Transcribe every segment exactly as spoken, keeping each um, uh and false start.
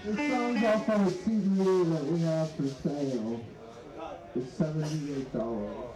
This song's off on a C D that we have for sale. It's seventy-eight dollars.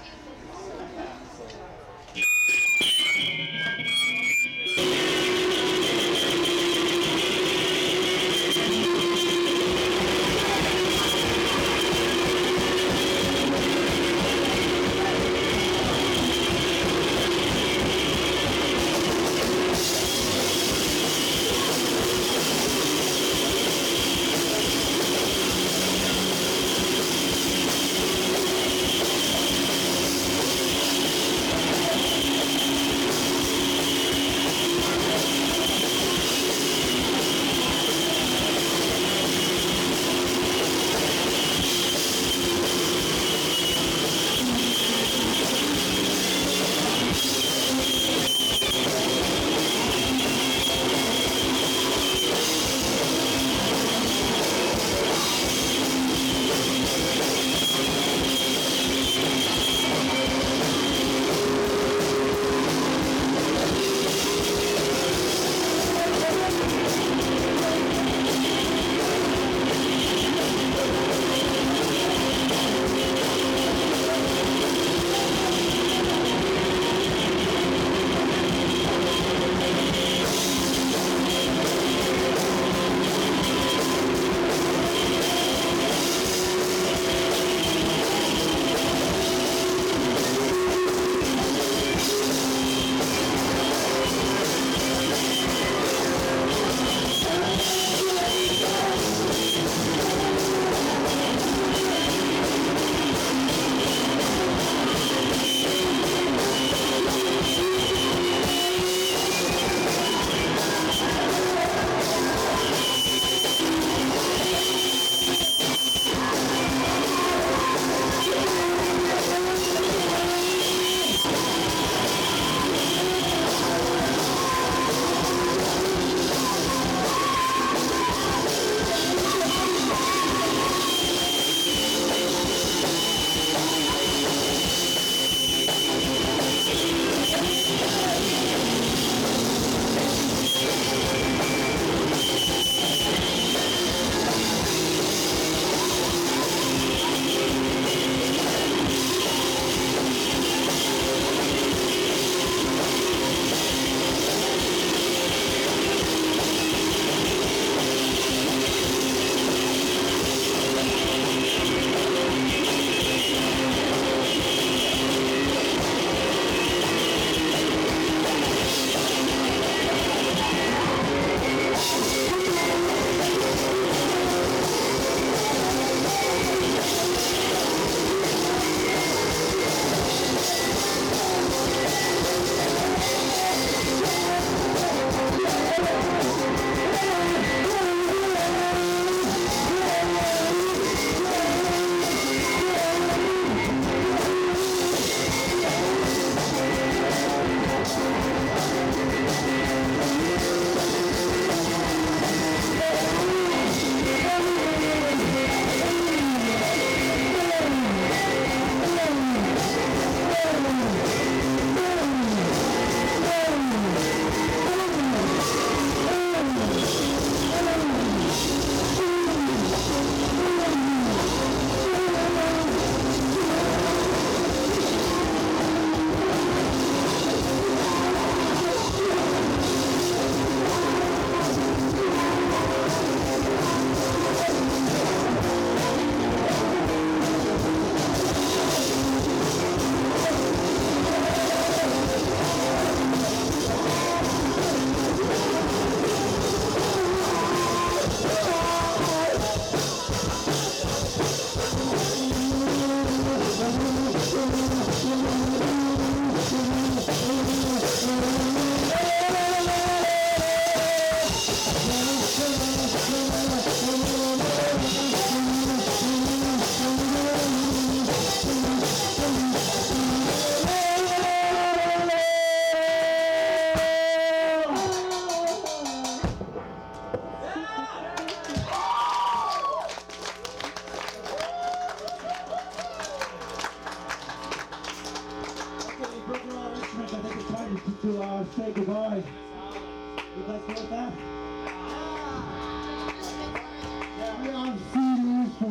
To uh, say goodbye. You guys feel that?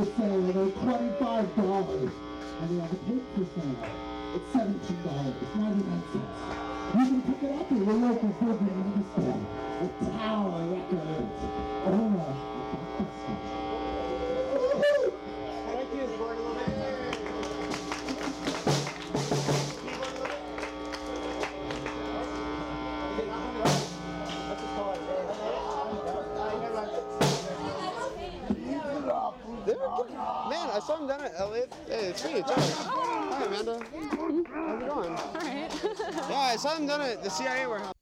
sale. They're twenty-five dollars. And they have a tape for sale. It's seventeen dollars. ninety-nine cents. You can pick it up at your local Boogie Music store. At Tower Records. Or uh, Thank you. Man, I saw him down at L A. Hey, sweet, Josh. Hi, Amanda. How's it going? All right. Yeah, I saw him down at the C I A warehouse.